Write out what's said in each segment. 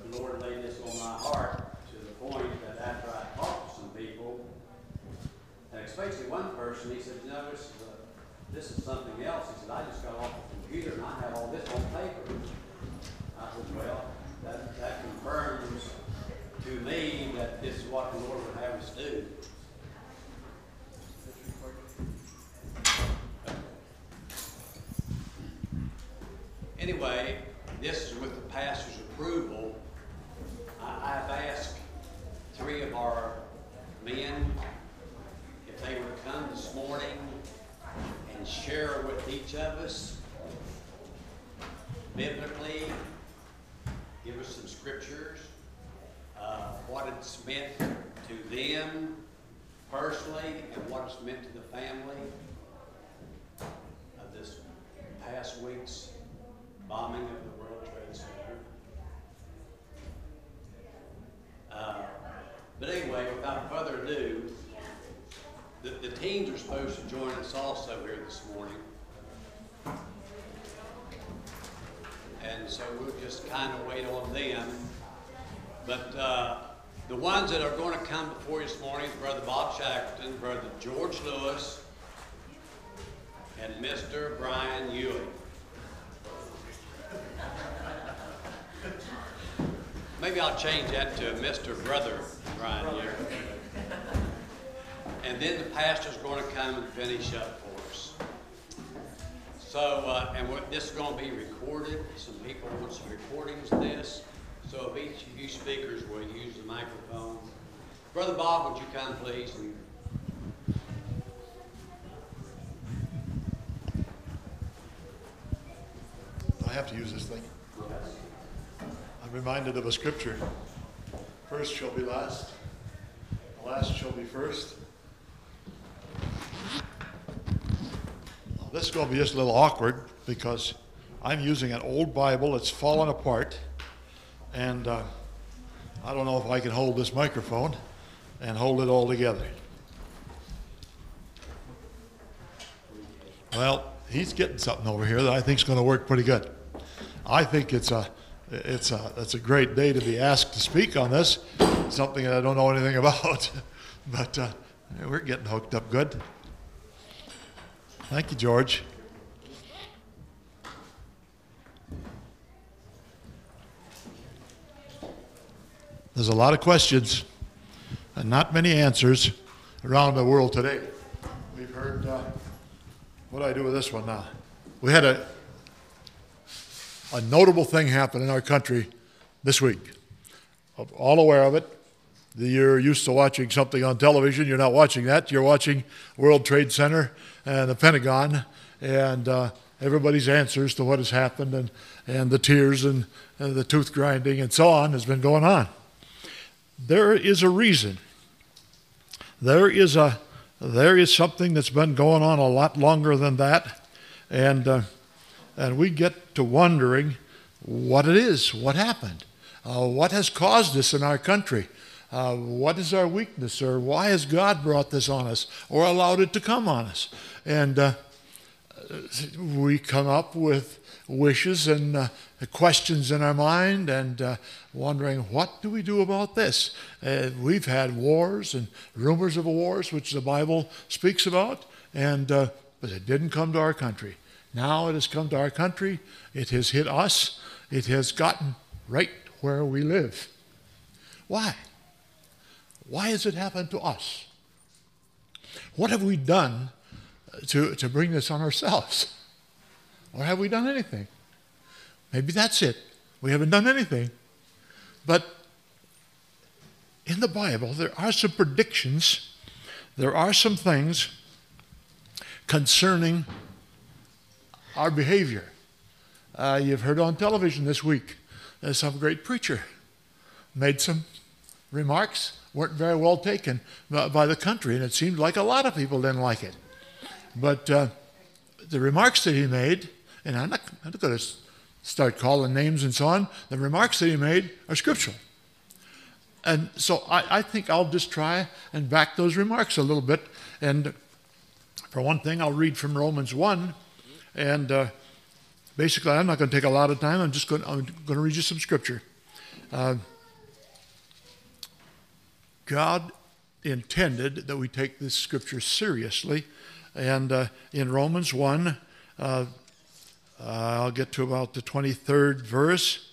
the Lord laid this on my heart to the point that after I talked to some people, and especially one person, he said, you know, this is something else. He said, I just got off the computer and I have all this on paper. I said, well, that confirms to me that this is what the Lord would have us do. Anyway, this is with the pastor's approval. I've asked 3 of our men if they would come this morning and share with each of us biblically, give us some scriptures, what it's meant to them personally and what it's meant to the family of this past week's bombing of the World Trade Center. But anyway, without further ado, the teens are supposed to join us also here this morning. And so we'll just kind of wait on them. But the ones that are going to come before you this morning is Brother Bob Shackleton, Brother George Lewis, and Mr. Brian Ewing. Maybe I'll change that to Mr. Brother Brian Ewing. And then the pastor's going to come and finish up for us. So, this is going to be recorded. Some people want some recordings of this. So if each of you speakers will use the microphone. Brother Bob, would you come, please? I have to use this thing. I'm reminded of a scripture. First shall be last. Last shall be first. This is going to be just a little awkward because I'm using an old Bible. It's fallen apart. And I don't know if I can hold this microphone and hold it all together. Well, he's getting something over here that I think is going to work pretty good. I think it's a great day to be asked to speak on this, something that I don't know anything about. But we're getting hooked up good. Thank you, George. There's a lot of questions and not many answers around the world today. We've heard, what do I do with this one now? We had a notable thing happen in our country this week. I'm all aware of it. You're used to watching something on television. You're not watching that. You're watching World Trade Center and the Pentagon and everybody's answers to what has happened and the tears and the tooth grinding and so on has been going on. There is a reason. There is something that's been going on a lot longer than that, and we get to wondering what it is, what happened, what has caused this in our country, what is our weakness, or why has God brought this on us or allowed it to come on us, and we come up with wishes and questions in our mind and wondering, what do we do about this? We've had wars and rumors of wars, which the Bible speaks about, but it didn't come to our country. Now it has come to our country. It has hit us. It has gotten right where we live. Why? Why has it happened to us? What have we done to bring this on ourselves? Or have we done anything? Maybe that's it. We haven't done anything. But in the Bible, there are some predictions. There are some things concerning our behavior. You've heard on television this week, some great preacher made some remarks, weren't very well taken by the country, and it seemed like a lot of people didn't like it. But the remarks that he made, and I'm not going to start calling names and so on, the remarks that he made are scriptural. And so I think I'll just try and back those remarks a little bit. And for one thing, I'll read from Romans 1. And basically, I'm not going to take a lot of time. I'm going to read you some scripture. God intended that we take this scripture seriously. And in Romans 1, I'll get to about the 23rd verse.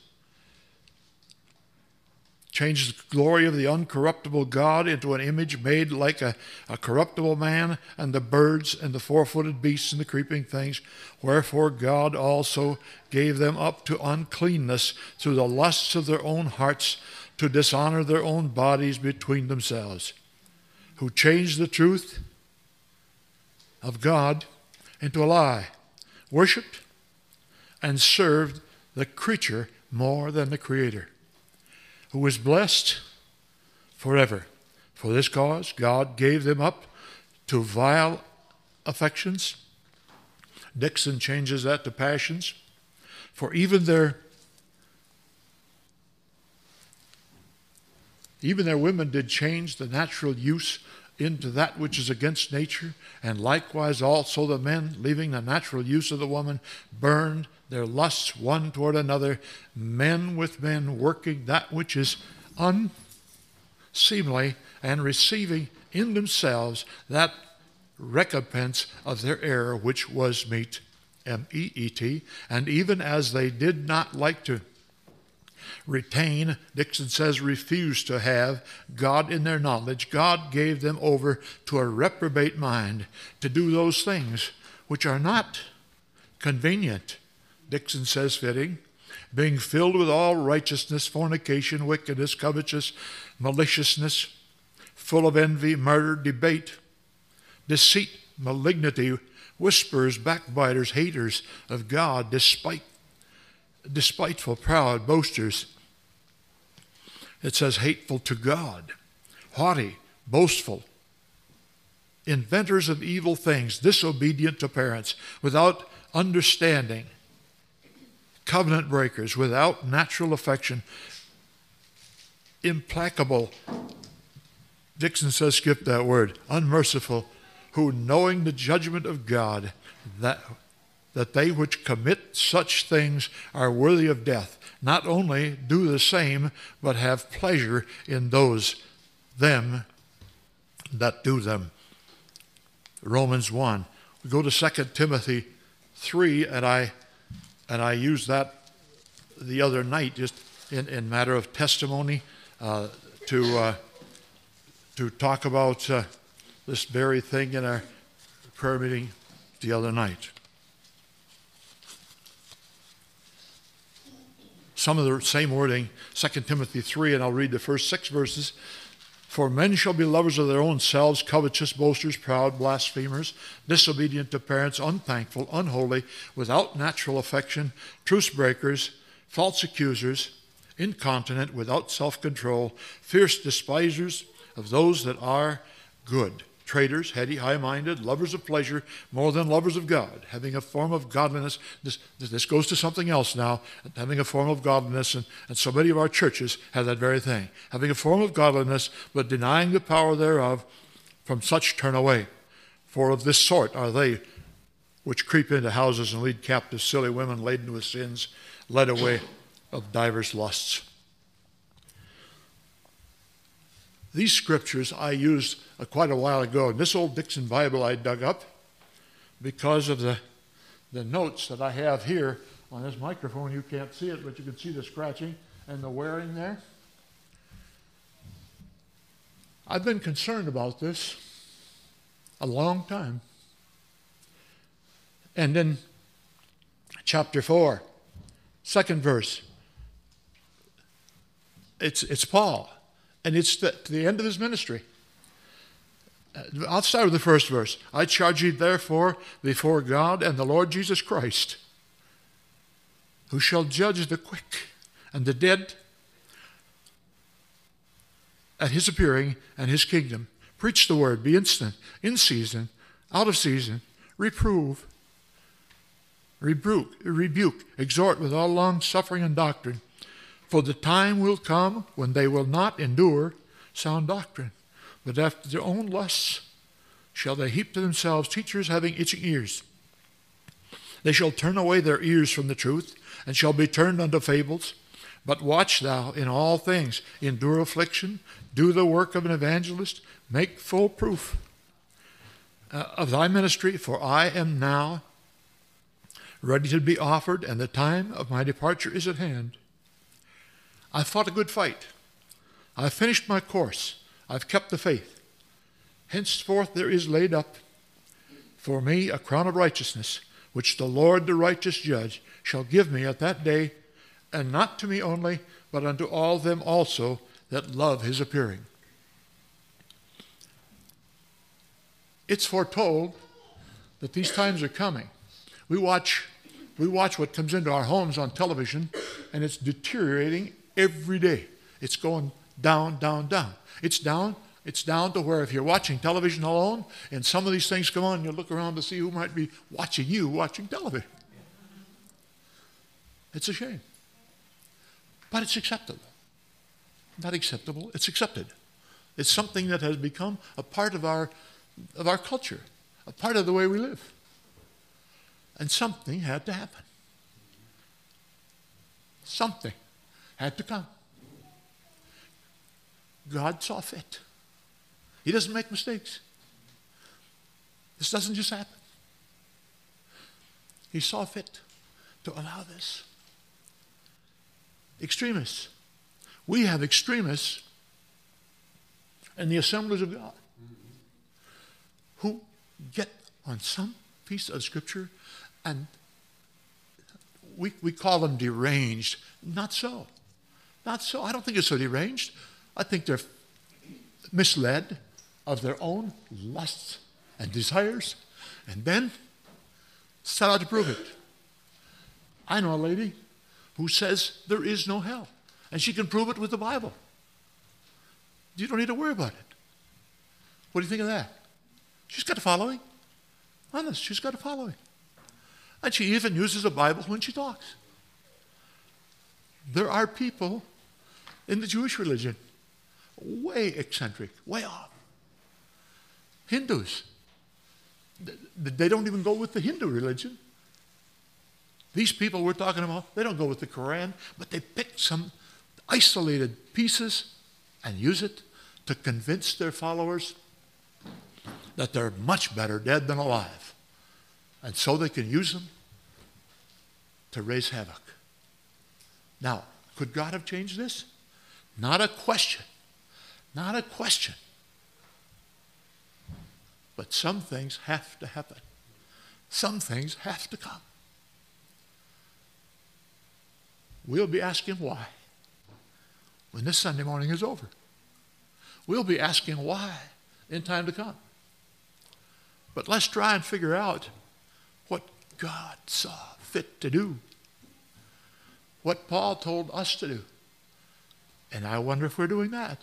Changes the glory of the uncorruptible God into an image made like a corruptible man, and the birds and the four-footed beasts and the creeping things. Wherefore God also gave them up to uncleanness through the lusts of their own hearts, to dishonor their own bodies between themselves, who changed the truth of God into a lie, worshipped and served the creature more than the Creator, who is blessed forever. For this cause God gave them up to vile affections. Dixon changes that to passions. For even their women did change the natural use into that which is against nature, and likewise also the men, leaving the natural use of the woman, burned their lusts one toward another, men with men, working that which is unseemly, and receiving in themselves that recompense of their error which was meet, M-E-E-T, and even as they did not like to retain, Dixon says, refused to have God in their knowledge, God gave them over to a reprobate mind to do those things which are not convenient. Dixon says, fitting, being filled with all righteousness, fornication, wickedness, covetousness, maliciousness, full of envy, murder, debate, deceit, malignity, whisperers, backbiters, haters of God, despiteful, proud, boasters. It says hateful to God, haughty, boastful, inventors of evil things, disobedient to parents, without understanding, covenant breakers, without natural affection, implacable. Dixon says, skip that word, unmerciful, who knowing the judgment of God, that they which commit such things are worthy of death, not only do the same, but have pleasure in them that do them. Romans 1. We go to 2 Timothy 3, and I used that the other night just in matter of testimony to talk about this very thing in our prayer meeting the other night. Some of the same wording, 2 Timothy 3, and I'll read the first 6 verses. For men shall be lovers of their own selves, covetous, boasters, proud, blasphemers, disobedient to parents, unthankful, unholy, without natural affection, truce breakers, false accusers, incontinent, without self-control, fierce despisers of those that are good, traitors, heady, high-minded, lovers of pleasure more than lovers of God, having a form of godliness. This goes to something else now, having a form of godliness, and so many of our churches have that very thing. Having a form of godliness, but denying the power thereof, from such turn away. For of this sort are they which creep into houses and lead captive silly women laden with sins, led away of divers lusts. These scriptures I used quite a while ago. In this old Dixon Bible I dug up because of the notes that I have here on this microphone. You can't see it, but you can see the scratching and the wearing there. I've been concerned about this a long time. And in chapter 4, second verse, it's Paul. And it's the end of his ministry. I'll start with the first verse. I charge you therefore before God and the Lord Jesus Christ, who shall judge the quick and the dead at his appearing and his kingdom. Preach the word, be instant, in season, out of season, reprove, rebuke, exhort with all long suffering and doctrine. For the time will come when they will not endure sound doctrine, but after their own lusts shall they heap to themselves teachers having itching ears. They shall turn away their ears from the truth, and shall be turned unto fables. But watch thou in all things, endure affliction, do the work of an evangelist, make full proof of thy ministry, for I am now ready to be offered, and the time of my departure is at hand. I fought a good fight. I've finished my course. I've kept the faith. Henceforth there is laid up for me a crown of righteousness, which the Lord, the righteous judge, shall give me at that day, and not to me only, but unto all them also that love his appearing. It's foretold that these times are coming. We watch what comes into our homes on television, and it's deteriorating every day. It's going down, down, down. It's down to where if you're watching television alone, and some of these things come on, you look around to see who might be watching you watching television. It's a shame. But it's acceptable. Not acceptable, it's accepted. It's something that has become a part of our culture, a part of the way we live. And something had to happen. Something had to come. God saw fit. He doesn't make mistakes. This doesn't just happen. He saw fit to allow this. Extremists. We have extremists in the assemblies of God who get on some piece of Scripture and we call them deranged. Not so. Not so. I don't think it's so deranged. I think they're misled of their own lusts and desires, and then set out to prove it. I know a lady who says there is no hell, and she can prove it with the Bible. You don't need to worry about it. What do you think of that? She's got a following. Honest, she's got a following. And she even uses a Bible when she talks. There are people in the Jewish religion way eccentric, way off. Hindus, they don't even go with the Hindu religion. These people we're talking about, they don't go with the Quran, but they pick some isolated pieces and use it to convince their followers that they're much better dead than alive. And so they can use them to raise havoc. Now, could God have changed this? Not a question. Not a question. But some things have to happen. Some things have to come. We'll be asking why when this Sunday morning is over. We'll be asking why in time to come. But let's try and figure out what God saw fit to do. What Paul told us to do. And I wonder if we're doing that.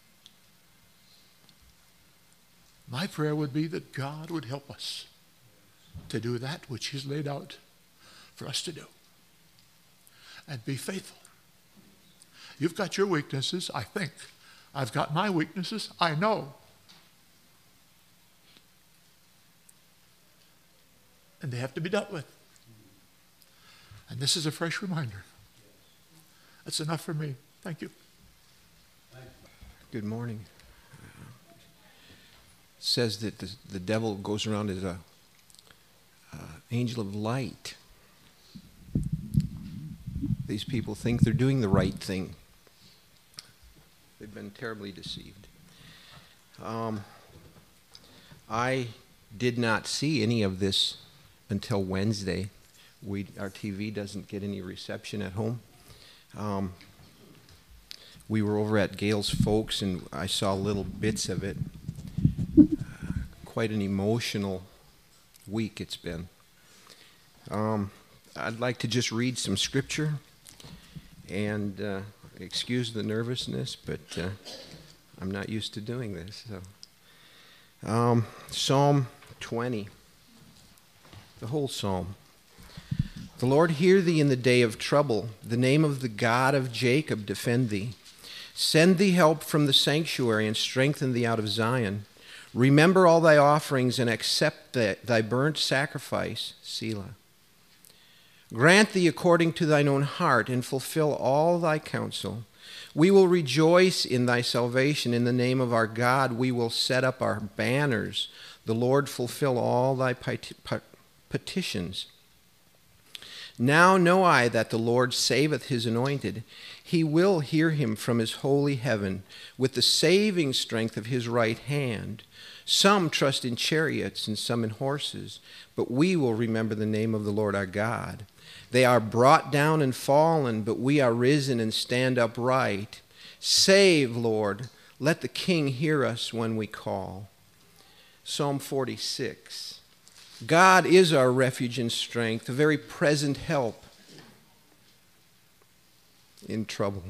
My prayer would be that God would help us to do that which He's laid out for us to do. And be faithful. You've got your weaknesses, I think. I've got my weaknesses, I know. And they have to be dealt with. And this is a fresh reminder. That's enough for me. Thank you. Good morning. It says that the devil goes around as an angel of light. These people think they're doing the right thing. They've been terribly deceived. I did not see any of this until Wednesday. Our TV doesn't get any reception at home. We were over at Gail's folks, and I saw little bits of it. Quite an emotional week it's been. I'd like to just read some scripture, and excuse the nervousness, but I'm not used to doing this. So, Psalm 20, the whole psalm. The Lord hear thee in the day of trouble. The name of the God of Jacob defend thee. Send thee help from the sanctuary and strengthen thee out of Zion. Remember all thy offerings and accept thy burnt sacrifice, Selah. Grant thee according to thine own heart, and fulfill all thy counsel. We will rejoice in thy salvation. In the name of our God, we will set up our banners. The Lord fulfill all thy petitions. Now know I that the Lord saveth his anointed. He will hear him from his holy heaven with the saving strength of his right hand. Some trust in chariots and some in horses, but we will remember the name of the Lord our God. They are brought down and fallen, but we are risen and stand upright. Save, Lord. Let the King hear us when we call. Psalm 46. God is our refuge and strength, a very present help in trouble.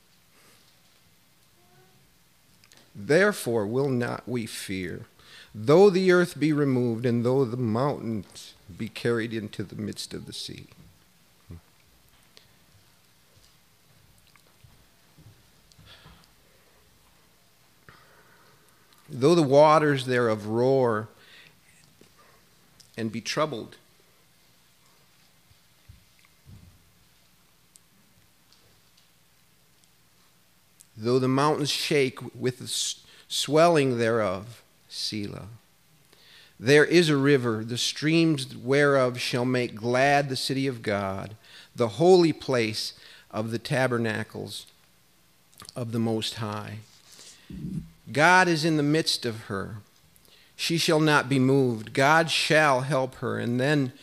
Therefore will not we fear, though the earth be removed, and though the mountains be carried into the midst of the sea. Though the waters thereof roar and be troubled, though the mountains shake with the swelling thereof, Selah. There is a river, the streams whereof shall make glad the city of God, the holy place of the tabernacles of the Most High. God is in the midst of her. She shall not be moved. God shall help her, and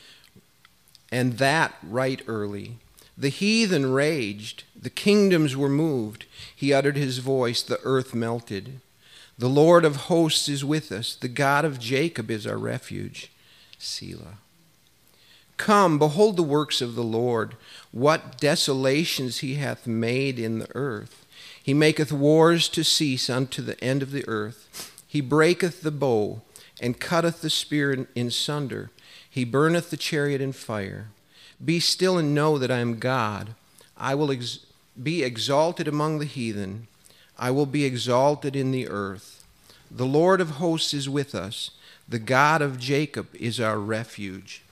that right early. The heathen raged. The kingdoms were moved. He uttered his voice. The earth melted. The Lord of hosts is with us. The God of Jacob is our refuge. Selah. Come, behold the works of the Lord, what desolations he hath made in the earth. He maketh wars to cease unto the end of the earth. He breaketh the bow, and cutteth the spear in sunder. He burneth the chariot in fire. Be still and know that I am God. I will be exalted among the heathen. I will be exalted in the earth. The Lord of hosts is with us. The God of Jacob is our refuge.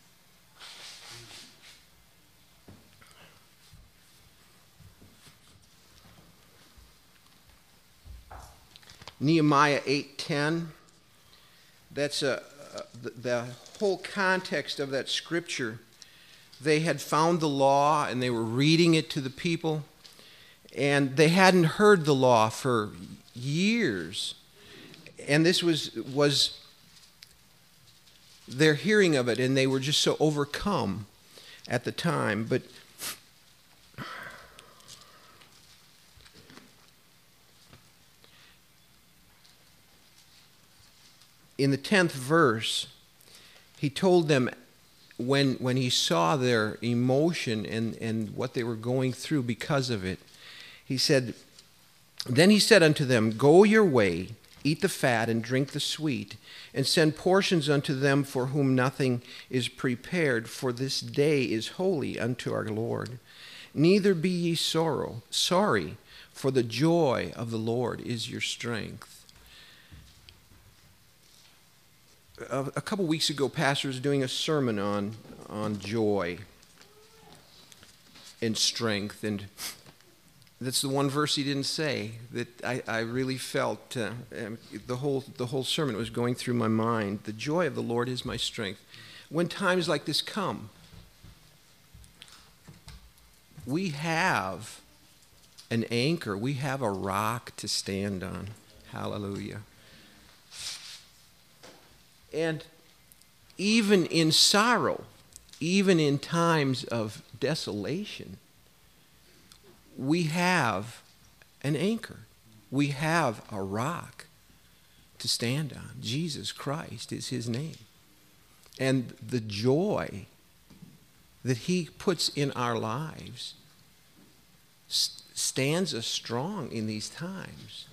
Nehemiah 8:10. That's the whole context of that scripture. They had found the law and they were reading it to the people, and they hadn't heard the law for years. And this was their hearing of it, and they were just so overcome at the time. But in the 10th verse, he told them when he saw their emotion and what they were going through because of it, he said, then he said unto them, go your way, eat the fat and drink the sweet, and send portions unto them for whom nothing is prepared, for this day is holy unto our Lord. Neither be ye sorry, for the joy of the Lord is your strength. A couple weeks ago, Pastor was doing a sermon on joy and strength, and that's the one verse he didn't say that I really felt. The whole sermon was going through my mind. The joy of the Lord is my strength. When times like this come, we have an anchor. We have a rock to stand on. Hallelujah. And even in sorrow, even in times of desolation, we have an anchor. We have a rock to stand on. Jesus Christ is his name. And the joy that he puts in our lives stands us strong in these times.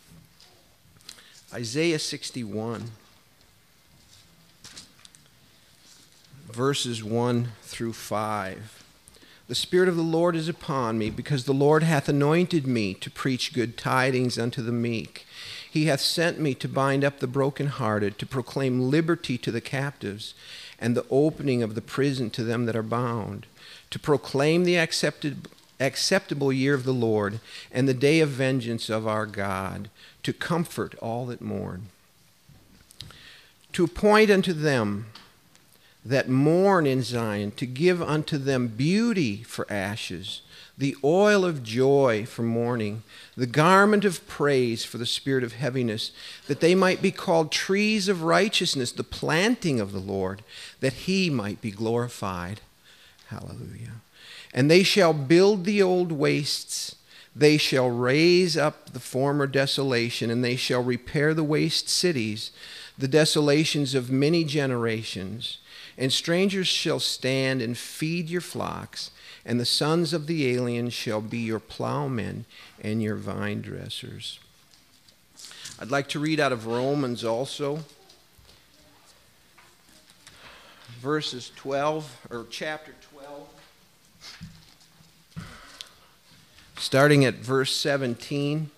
Isaiah 61. Verses 1 through 5. The Spirit of the Lord is upon me, because the Lord hath anointed me to preach good tidings unto the meek. He hath sent me to bind up the brokenhearted, to proclaim liberty to the captives, and the opening of the prison to them that are bound, to proclaim the acceptable year of the Lord and the day of vengeance of our God, to comfort all that mourn, to appoint unto them that mourn in Zion, to give unto them beauty for ashes, the oil of joy for mourning, the garment of praise for the spirit of heaviness, that they might be called trees of righteousness, the planting of the Lord, that he might be glorified. Hallelujah. And they shall build the old wastes, they shall raise up the former desolation, and they shall repair the waste cities, the desolations of many generations. And strangers shall stand and feed your flocks, and the sons of the aliens shall be your plowmen and your vine dressers. I'd like to read out of Romans also, verses 12, or chapter 12, starting at verse 17.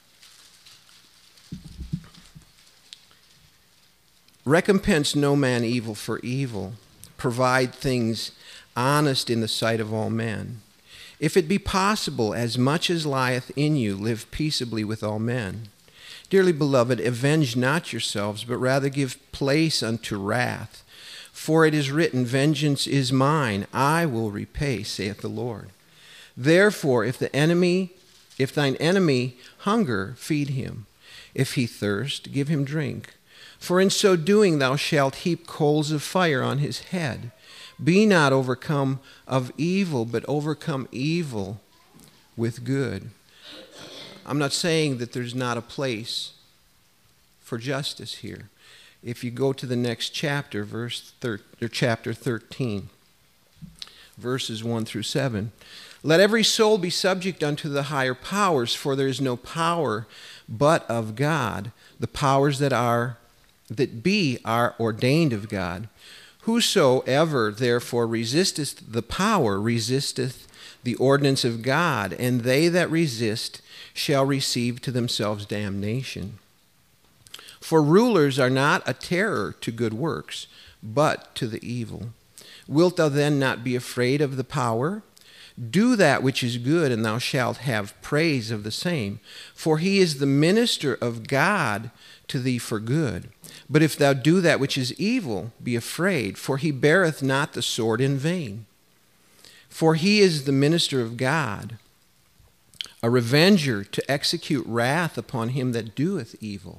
Recompense no man evil for evil. Provide things honest in the sight of all men. If it be possible, as much as lieth in you, live peaceably with all men. Dearly beloved, avenge not yourselves, but rather give place unto wrath. For it is written, Vengeance is mine, I will repay, saith the Lord. Therefore, if thine enemy hunger, feed him. If he thirst, give him drink. For in so doing thou shalt heap coals of fire on his head. Be not overcome of evil, but overcome evil with good. I'm not saying that there's not a place for justice here. If you go to the next chapter, chapter 13, verses 1 through 7. Let every soul be subject unto the higher powers, for there is no power but of God. The powers that be are ordained of God. Whosoever therefore resisteth the power resisteth the ordinance of God, and they that resist shall receive to themselves damnation. For rulers are not a terror to good works, but to the evil. Wilt thou then not be afraid of the power? Do that which is good, and thou shalt have praise of the same. For he is the minister of God to thee for good. But if thou do that which is evil, be afraid, for he beareth not the sword in vain. For he is the minister of God, a revenger to execute wrath upon him that doeth evil.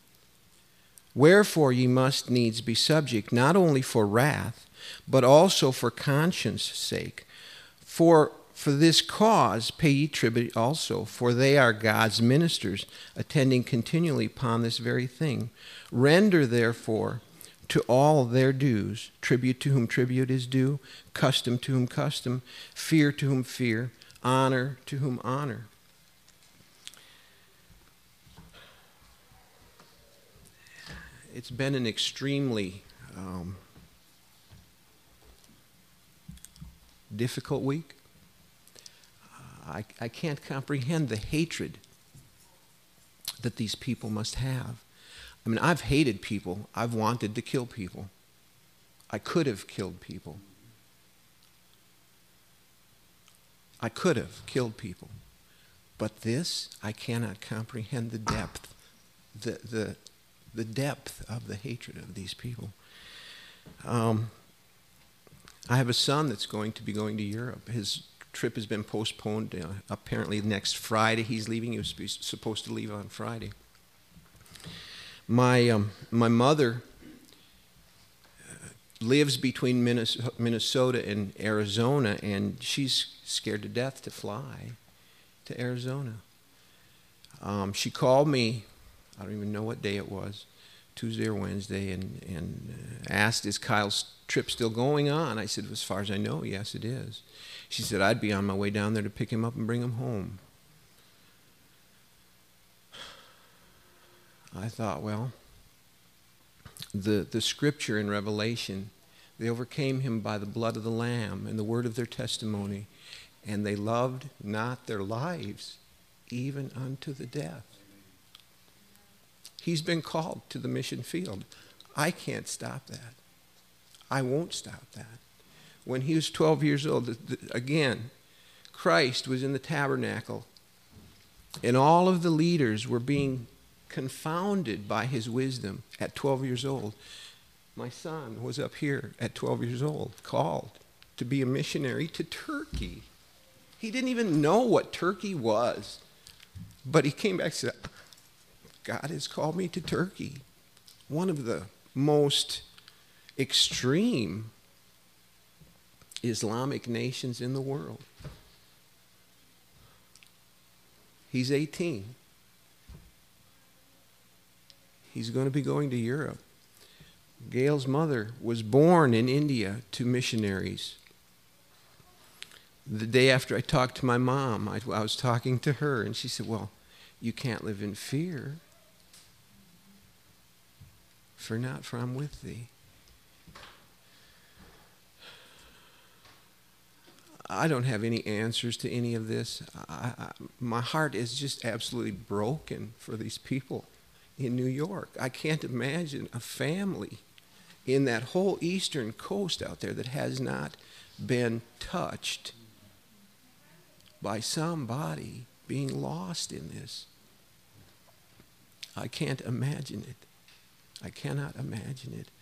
Wherefore ye must needs be subject, not only for wrath, but also for conscience' sake. For this cause pay ye tribute also, for they are God's ministers, attending continually upon this very thing. Render therefore to all their dues, tribute to whom tribute is due, custom to whom custom, fear to whom fear, honor to whom honor. It's been an extremely difficult week. I can't comprehend the hatred that these people must have. I mean, I've hated people. I've wanted to kill people. I could have killed people. I could have killed people. But this, I cannot comprehend the depth, the depth of the hatred of these people. I have a son that's going to be going to Europe. His trip has been postponed. Apparently next Friday he's leaving. He was supposed to leave on Friday. My mother lives between Minnesota and Arizona, and she's scared to death to fly to Arizona. She called me, I don't even know what day it was, Tuesday or Wednesday, and asked, is Kyle's trip still going on? I said, as far as I know, yes, it is. She said, I'd be on my way down there to pick him up and bring him home. I thought, well, the scripture in Revelation, they overcame him by the blood of the Lamb and the word of their testimony, and they loved not their lives even unto the death. He's been called to the mission field. I can't stop that. I won't stop that. when he was 12 years old. Again, Christ was in the tabernacle, and all of the leaders were being confounded by his wisdom at 12 years old. My son was up here at 12 years old, called to be a missionary to Turkey. He didn't even know what Turkey was, but he came back and said, God has called me to Turkey, one of the most extreme Islamic nations in the world. He's 18. He's going to be going to Europe. Gail's mother was born in India to missionaries. The day after I talked to my mom, I was talking to her, and she said, well, you can't live in fear. For not, for I'm with thee. I don't have any answers to any of this. My heart is just absolutely broken for these people in New York. I can't imagine a family in that whole eastern coast out there that has not been touched by somebody being lost in this. I can't imagine it. I cannot imagine it.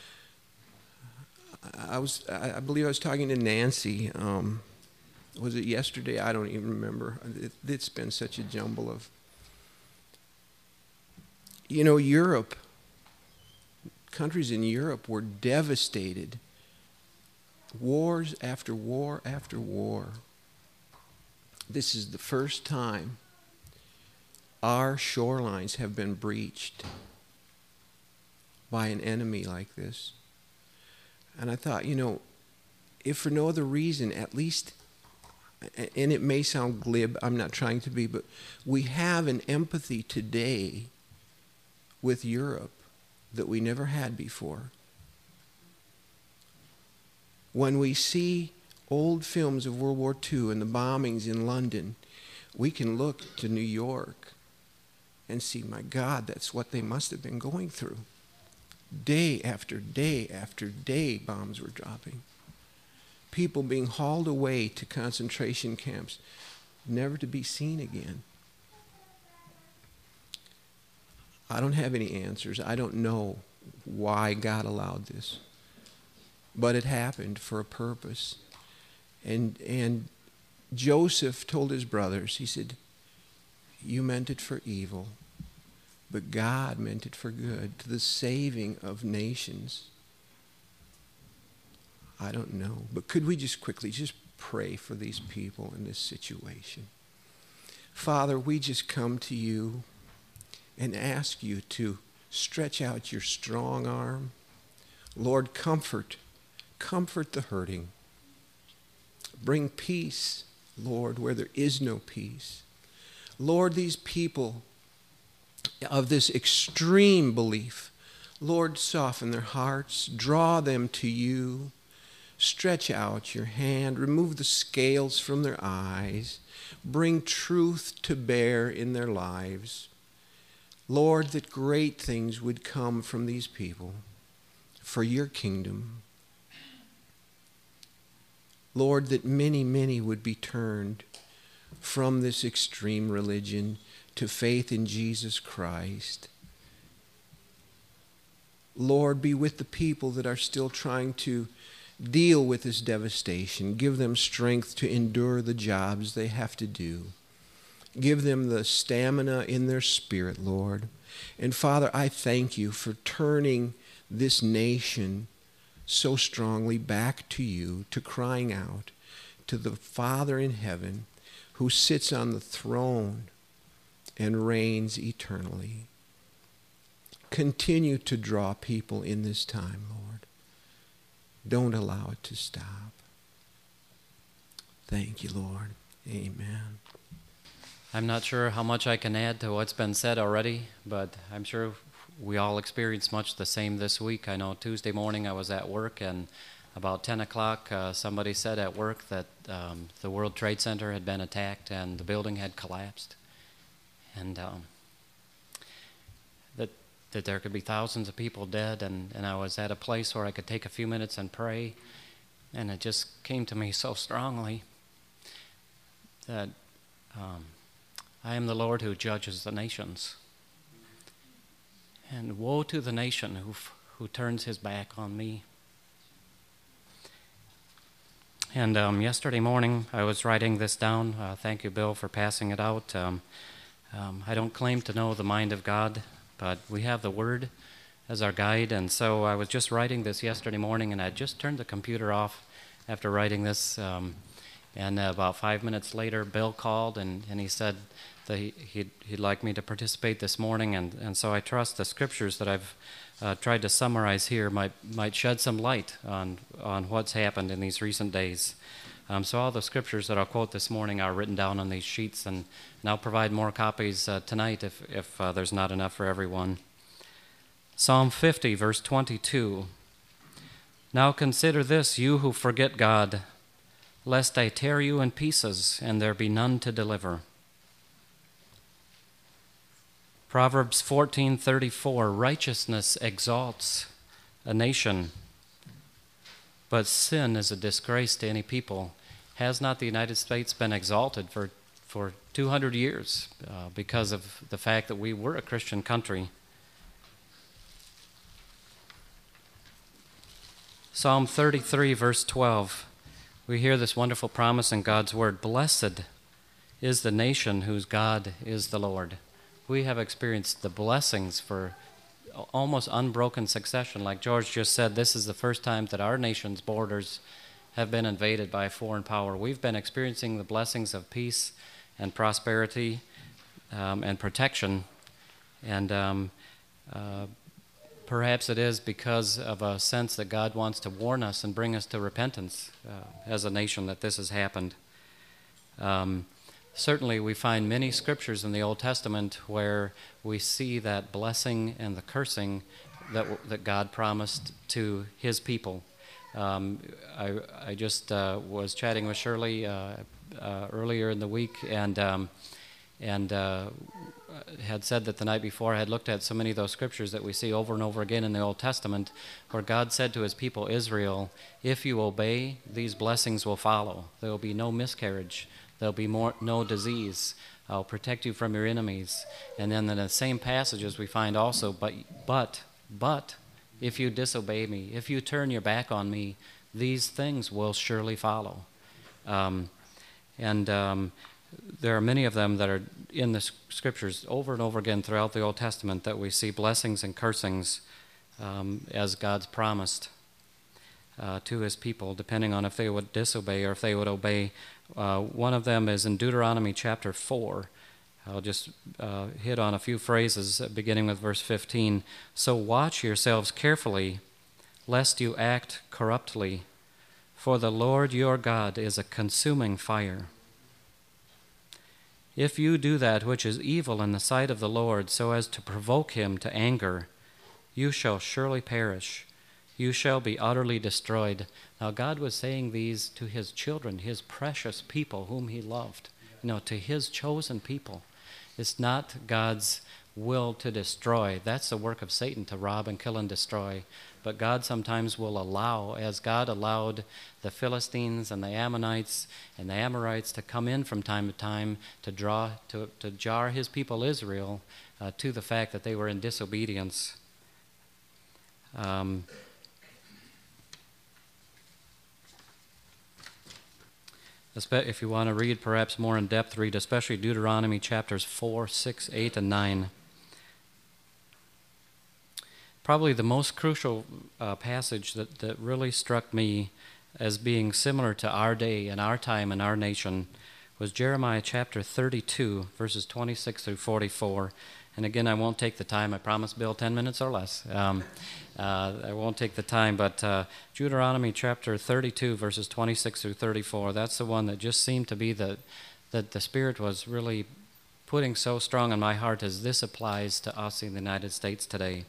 I believe I was talking to Nancy. Was it yesterday? I don't even remember. It's been such a jumble of... You know, Europe, countries in Europe were devastated. Wars after war after war. This is the first time our shorelines have been breached by an enemy like this. And I thought, you know, if for no other reason, at least, and it may sound glib, I'm not trying to be, but we have an empathy today with Europe that we never had before. When we see old films of World War II and the bombings in London, we can look to New York and see, my God, that's what they must have been going through. Day after day after day, bombs were dropping. People being hauled away to concentration camps, never to be seen again. I don't have any answers. I don't know why God allowed this. But it happened for a purpose. And Joseph told his brothers, he said, you meant it for evil, but God meant it for good, to the saving of nations. I don't know. But could we just quickly just pray for these people in this situation? Father, we just come to you and ask you to stretch out your strong arm. Lord, comfort the hurting. Bring peace, Lord, where there is no peace. Lord, these people of this extreme belief, Lord, soften their hearts, draw them to you, stretch out your hand, remove the scales from their eyes, bring truth to bear in their lives. Lord, that great things would come from these people for your kingdom. Lord, that many, many would be turned from this extreme religion to faith in Jesus Christ. Lord, be with the people that are still trying to deal with this devastation. Give them strength to endure the jobs they have to do. Give them the stamina in their spirit, Lord. And Father, I thank you for turning this nation so strongly back to you, to crying out to the Father in heaven who sits on the throne and reigns eternally. Continue to draw people in this time, Lord. Don't allow it to stop. Thank you, Lord. Amen. I'm not sure how much I can add to what's been said already, but I'm sure we all experienced much the same this week. I know Tuesday morning I was at work, and about 10 o'clock somebody said at work that the World Trade Center had been attacked and the building had collapsed, and that there could be thousands of people dead, and I was at a place where I could take a few minutes and pray, and it just came to me so strongly that I am the Lord who judges the nations. And woe to the nation who turns his back on me. And yesterday morning, I was writing this down. Thank you, Bill, for passing it out. I don't claim to know the mind of God, but we have the Word as our guide. And so I was just writing this yesterday morning, and I just turned the computer off after writing this. And about 5 minutes later, Bill called, and he said that he'd like me to participate this morning. And so I trust the scriptures that I've tried to summarize here might shed some light on what's happened in these recent days. So all the scriptures that I'll quote this morning are written down on these sheets, and I'll provide more copies tonight if there's not enough for everyone. Psalm 50, verse 22. Now consider this, you who forget God, lest I tear you in pieces, and there be none to deliver. Proverbs 14:34, righteousness exalts a nation, but sin is a disgrace to any people. Has not the United States been exalted for 200 years because of the fact that we were a Christian country? Psalm 33, verse 12, we hear this wonderful promise in God's Word, blessed is the nation whose God is the Lord. We have experienced the blessings for almost unbroken succession. Like George just said, this is the first time that our nation's borders have been invaded by a foreign power. We've been experiencing the blessings of peace and prosperity and protection. And perhaps it is because of a sense that God wants to warn us and bring us to repentance as a nation that this has happened. Certainly, we find many scriptures in the Old Testament where we see that blessing and the cursing that God promised to His people. I just was chatting with Shirley earlier in the week, and had said that the night before I had looked at so many of those scriptures that we see over and over again in the Old Testament, where God said to His people Israel, "If you obey, these blessings will follow. There will be no miscarriage. There'll be no disease. I'll protect you from your enemies." And then in the same passages we find also, but if you disobey me, if you turn your back on me, these things will surely follow. There are many of them that are in the scriptures over and over again throughout the Old Testament that we see blessings and cursings as God's promised to His people, depending on if they would disobey or if they would obey. One of them is in Deuteronomy chapter 4. I'll just hit on a few phrases beginning with verse 15. So watch yourselves carefully, lest you act corruptly, for the Lord your God is a consuming fire. If you do that which is evil in the sight of the Lord, so as to provoke Him to anger, you shall surely perish. You shall be utterly destroyed. Now, God was saying these to His children, His precious people whom He loved, to His chosen people. It's not God's will to destroy. That's the work of Satan, to rob and kill and destroy. But God sometimes will allow, as God allowed the Philistines and the Ammonites and the Amorites to come in from time to time to jar His people Israel to the fact that they were in disobedience. If you want to read perhaps more in depth, read especially Deuteronomy chapters 4, 6, 8, and 9. Probably the most crucial passage that really struck me as being similar to our day and our time and our nation was Jeremiah chapter 32, verses 26 through 44. And again, I won't take the time. I promise, Bill, 10 minutes or less. I won't take the time, but Deuteronomy chapter 32, verses 26 through 34, that's the one that just seemed to be that the Spirit was really putting so strong on my heart as this applies to us in the United States today.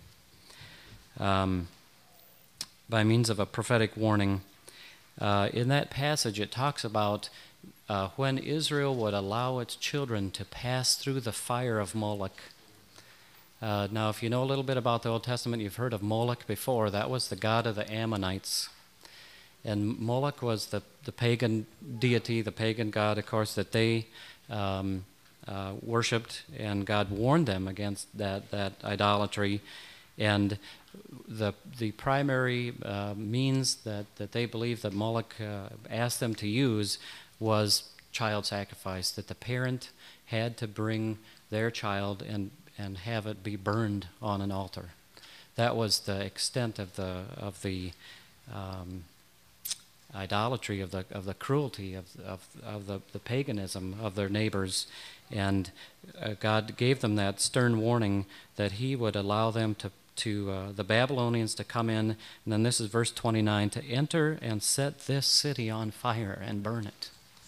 By means of a prophetic warning. In that passage, it talks about when Israel would allow its children to pass through the fire of Moloch. Now, if you know a little bit about the Old Testament, you've heard of Moloch before. That was the god of the Ammonites. And Moloch was the pagan deity, the pagan god, of course, that they worshipped, and God warned them against that idolatry. And the primary means that they believed that Moloch asked them to use was child sacrifice, that the parent had to bring their child and have it be burned on an altar. That was the extent of the idolatry, of the cruelty, of the paganism of their neighbors. And God gave them that stern warning that he would allow them to the Babylonians to come in, and then this is verse 29, to enter and set this city on fire and burn it.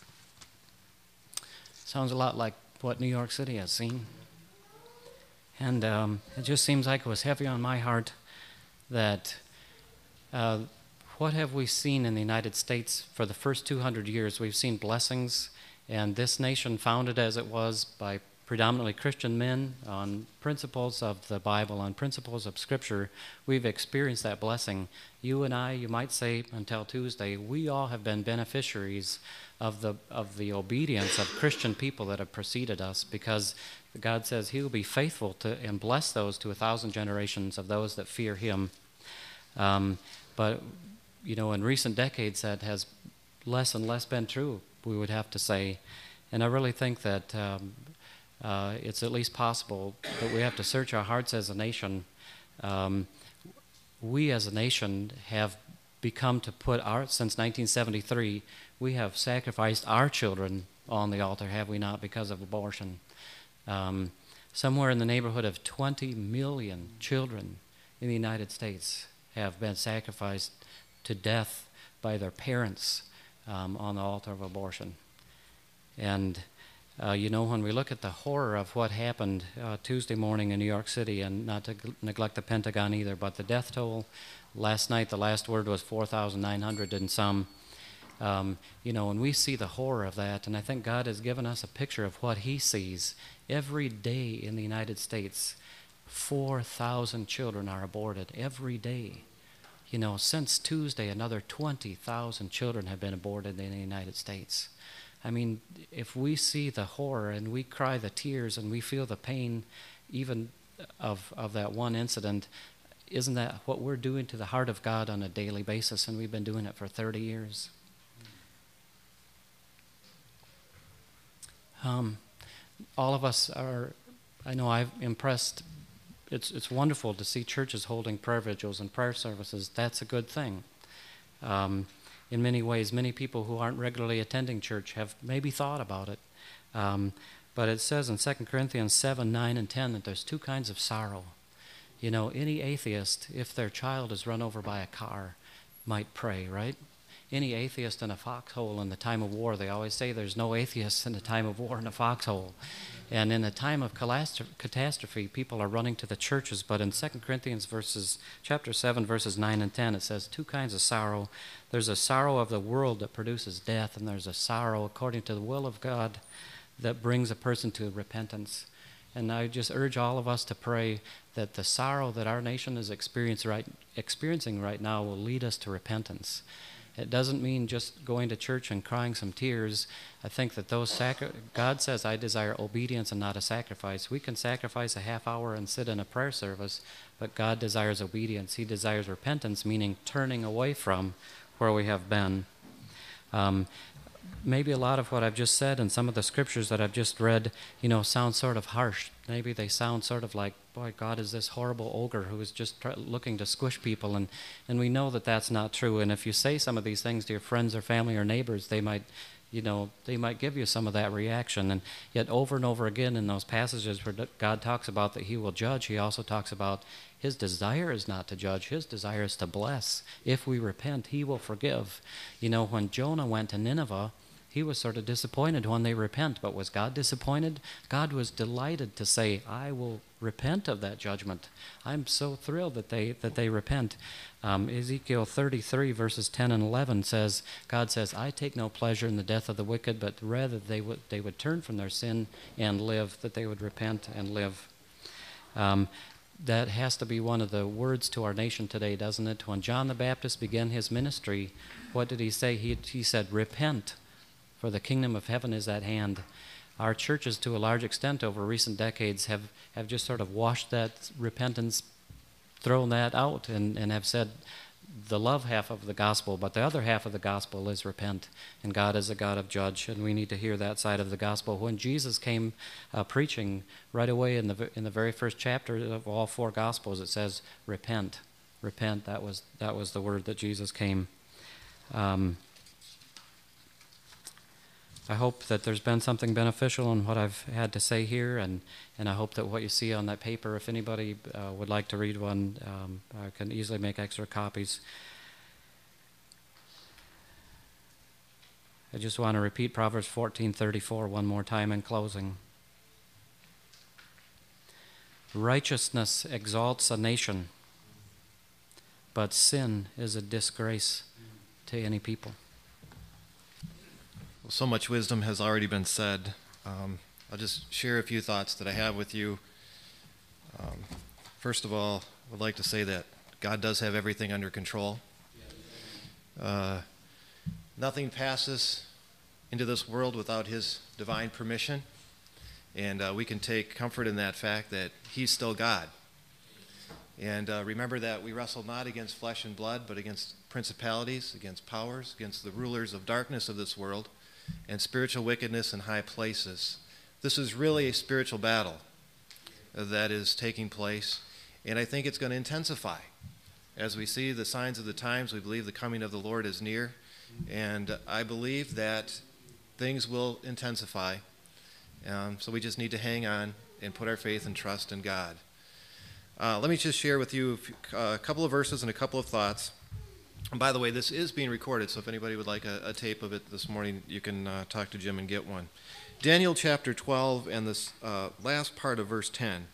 Sounds a lot like what New York City has seen. And it just seems like it was heavy on my heart that what have we seen in the United States for the first 200 years? We've seen blessings, and this nation, founded as it was by predominantly Christian men on principles of the Bible, on principles of Scripture, we've experienced that blessing. You and I, you might say, until Tuesday, we all have been beneficiaries of the obedience of Christian people that have preceded us, because God says he will be faithful to and bless those to 1,000 generations of those that fear him. But, you know, in recent decades, that has less and less been true, we would have to say. And I really think that it's at least possible that we have to search our hearts as a nation. We as a nation have become to put since 1973, we have sacrificed our children on the altar, have we not, because of abortion. Somewhere in the neighborhood of 20 million children in the United States have been sacrificed to death by their parents on the altar of abortion. And you know, when we look at the horror of what happened Tuesday morning in New York City, and not to neglect the Pentagon either, but the death toll last night, the last word was 4,900 and some. You know, and we see the horror of that, and I think God has given us a picture of what he sees. Every day in the United States, 4,000 children are aborted every day. You know, since Tuesday, another 20,000 children have been aborted in the United States. I mean, if we see the horror and we cry the tears and we feel the pain even of that one incident, isn't that what we're doing to the heart of God on a daily basis? And we've been doing it for 30 years. All of us are, I know I've impressed, it's wonderful to see churches holding prayer vigils and prayer services. That's a good thing. In many ways, many people who aren't regularly attending church have maybe thought about it. But it says in 2 Corinthians 7, 9, and 10 that there's two kinds of sorrow. You know, any atheist, if their child is run over by a car, might pray, right? Any atheist in a foxhole in the time of war, they always say there's no atheists in the time of war in a foxhole. And in the time of catastrophe, people are running to the churches. But in 2 Corinthians chapter 7, verses 9 and 10, it says two kinds of sorrow. There's a sorrow of the world that produces death, and there's a sorrow according to the will of God that brings a person to repentance. And I just urge all of us to pray that the sorrow that our nation is experiencing right now will lead us to repentance. It doesn't mean just going to church and crying some tears. I think that God says, I desire obedience and not a sacrifice. We can sacrifice a half hour and sit in a prayer service, but God desires obedience. He desires repentance, meaning turning away from where we have been. Maybe a lot of what I've just said and some of the scriptures that I've just read, you know, sound sort of harsh. Maybe they sound sort of like, boy, God is this horrible ogre who is just looking to squish people. And we know that that's not true. And if you say some of these things to your friends or family or neighbors, they might give you some of that reaction. And yet over and over again in those passages where God talks about that he will judge, he also talks about his desire is not to judge. His desire is to bless. If we repent, he will forgive. You know, when Jonah went to Nineveh, he was sort of disappointed when they repent. But was God disappointed? God was delighted to say, I will repent of that judgment. I'm so thrilled that they repent. Ezekiel 33 verses 10 and 11 says, God says, I take no pleasure in the death of the wicked, but rather they would turn from their sin and live, that they would repent and live. that has to be one of the words to our nation today, doesn't it? When John the Baptist began his ministry, what did he say? He said, "Repent, for the kingdom of heaven is at hand." Our churches, to a large extent over recent decades, have just sort of washed that repentance, thrown that out, and have said the love half of the gospel, but the other half of the gospel is repent, and God is a God of judge, and we need to hear that side of the gospel. When Jesus came preaching right away in the very first chapter of all four gospels, it says, "Repent, repent." That was the word that Jesus came. I hope that there's been something beneficial in what I've had to say here, and I hope that what you see on that paper, if anybody would like to read one, I can easily make extra copies. I just want to repeat Proverbs 14:34 one more time in closing. Righteousness exalts a nation, but sin is a disgrace to any people. Well, so much wisdom has already been said. I'll just share a few thoughts that I have with you. First of all, I would like to say that God does have everything under control. Nothing passes into this world without His divine permission, and we can take comfort in that fact that He's still God. And remember that we wrestle not against flesh and blood, but against principalities, against powers, against the rulers of darkness of this world, and spiritual wickedness in high places. This is really a spiritual battle that is taking place, and I think it's going to intensify. As we see the signs of the times, we believe the coming of the Lord is near, and I believe that things will intensify. So we just need to hang on and put our faith and trust in God. Let me just share with you a couple of verses and a couple of thoughts. And by the way, this is being recorded, so if anybody would like a tape of it this morning, you can talk to Jim and get one. Daniel chapter 12 and this last part of verse 10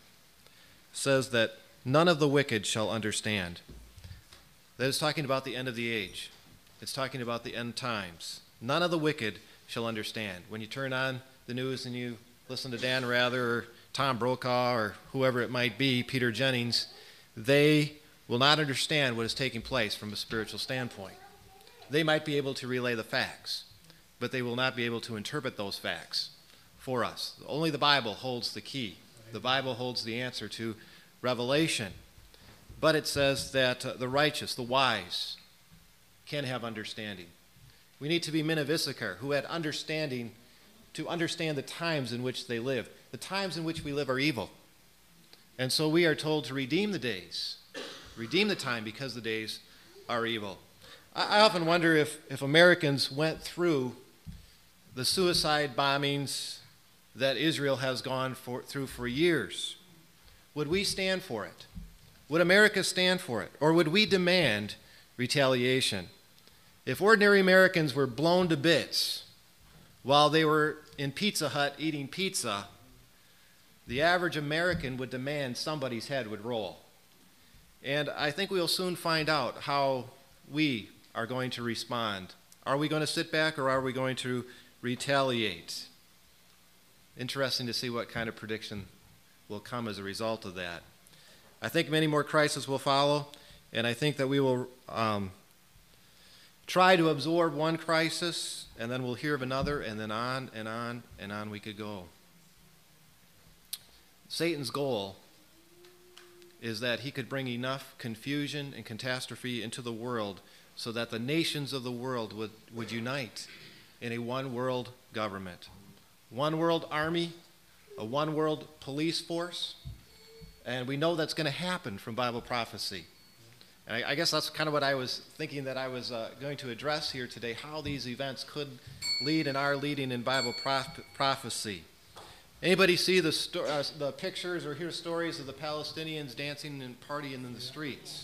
says that none of the wicked shall understand. That is talking about the end of the age. It's talking about the end times. None of the wicked shall understand. When you turn on the news and you listen to Dan Rather or Tom Brokaw or whoever it might be, Peter Jennings, they will not understand what is taking place from a spiritual standpoint. They might be able to relay the facts, but they will not be able to interpret those facts for us. Only the Bible holds the key. The Bible holds the answer to revelation. But it says that the righteous, the wise, can have understanding. We need to be men of Issachar who had understanding to understand the times in which they live. The times in which we live are evil. And so we are told to redeem the days. Redeem the time because the days are evil. I often wonder if Americans went through the suicide bombings that Israel has gone through for years, would we stand for it? Would America stand for it? Or would we demand retaliation? If ordinary Americans were blown to bits while they were in Pizza Hut eating pizza, the average American would demand somebody's head would roll. And I think we'll soon find out how we are going to respond. Are we going to sit back or are we going to retaliate? Interesting to see what kind of prediction will come as a result of that. I think many more crises will follow, and I think that we will try to absorb one crisis, and then we'll hear of another, and then on and on and on we could go. Satan's goal is that he could bring enough confusion and catastrophe into the world so that the nations of the world would unite in a one world government. One world army, a one world police force, and we know that's going to happen from Bible prophecy. And I guess that's kind of what I was thinking that I was going to address here today, how these events could lead and are leading in Bible prophecy. Anybody see the pictures or hear stories of the Palestinians dancing and partying in the streets?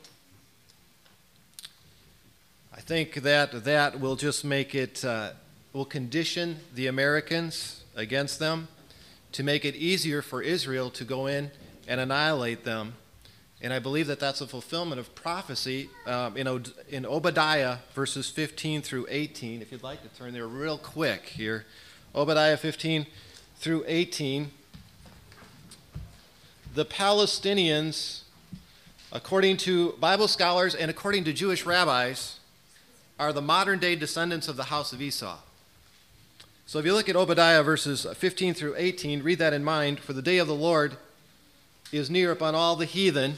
I think that will just make it, will condition the Americans against them to make it easier for Israel to go in and annihilate them. And I believe that that's a fulfillment of prophecy in Obadiah verses 15 through 18. If you'd like to turn there real quick here. Obadiah 15 through 18. the Palestinians, according to Bible scholars and according to Jewish rabbis, are the modern-day descendants of the house of Esau. So if you look at Obadiah verses 15 through 18, read that in mind. For the day of the Lord is near upon all the heathen.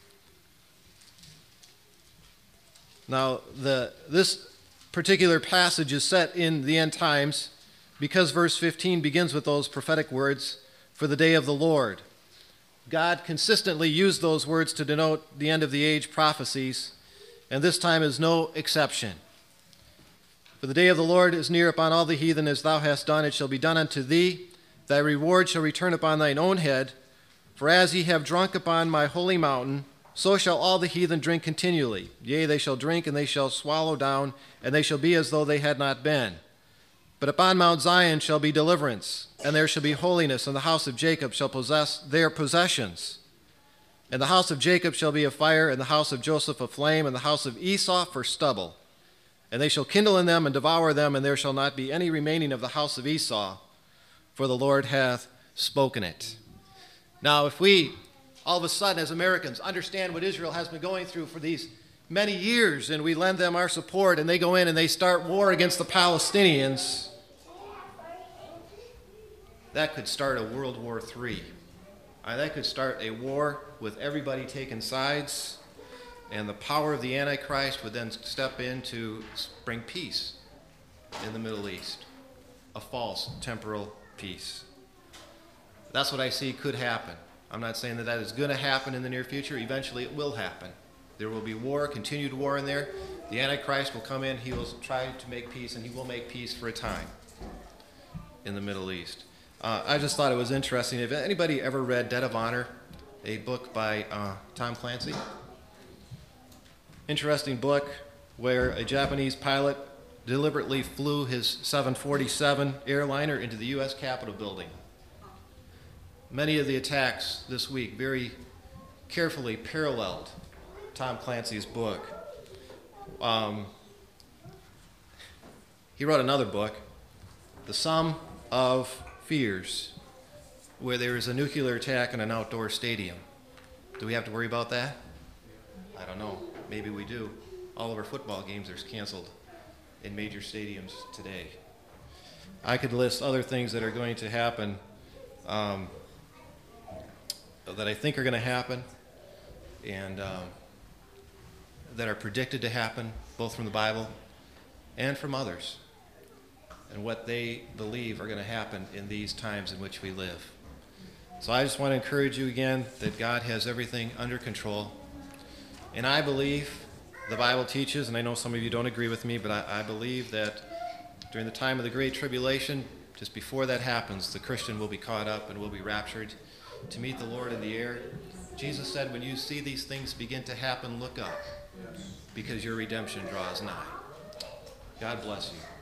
Now, this particular passage is set in the end times because verse 15 begins with those prophetic words, for the day of the Lord. God consistently used those words to denote the end of the age prophecies, and this time is no exception. For the day of the Lord is near upon all the heathen, as thou hast done, it shall be done unto thee. Thy reward shall return upon thine own head. For as ye have drunk upon my holy mountain, so shall all the heathen drink continually. Yea, they shall drink, and they shall swallow down, and they shall be as though they had not been. But upon Mount Zion shall be deliverance, and there shall be holiness, and the house of Jacob shall possess their possessions. And the house of Jacob shall be a fire, and the house of Joseph a flame, and the house of Esau for stubble. And they shall kindle in them and devour them, and there shall not be any remaining of the house of Esau, for the Lord hath spoken it. Now, if we, all of a sudden, as Americans, understand what Israel has been going through for these many years, and we lend them our support, and they go in and they start war against the Palestinians, that could start a World War III. That could start a war with everybody taking sides, and the power of the Antichrist would then step in to bring peace in the Middle East, a false temporal peace. That's what I see could happen. I'm not saying that that is going to happen in the near future. Eventually it will happen. There will be war, continued war in there. The Antichrist will come in. He will try to make peace, and he will make peace for a time in the Middle East. I just thought it was interesting. Have anybody ever read Debt of Honor, a book by Tom Clancy? Interesting book where a Japanese pilot deliberately flew his 747 airliner into the U.S. Capitol building. Many of the attacks this week very carefully paralleled Tom Clancy's book. He wrote another book, The Sum of Fears, where there is a nuclear attack in an outdoor stadium. Do we have to worry about that? I don't know. Maybe we do. All of our football games are canceled in major stadiums today. I could list other things that are going to happen that I think are going to happen and that are predicted to happen, both from the Bible and from others, and what they believe are going to happen in these times in which we live. So I just want to encourage you again that God has everything under control. And I believe the Bible teaches, and I know some of you don't agree with me, but I believe that during the time of the Great Tribulation, just before that happens, the Christian will be caught up and will be raptured to meet the Lord in the air. Jesus said, when you see these things begin to happen, look up, because your redemption draws nigh. God bless you.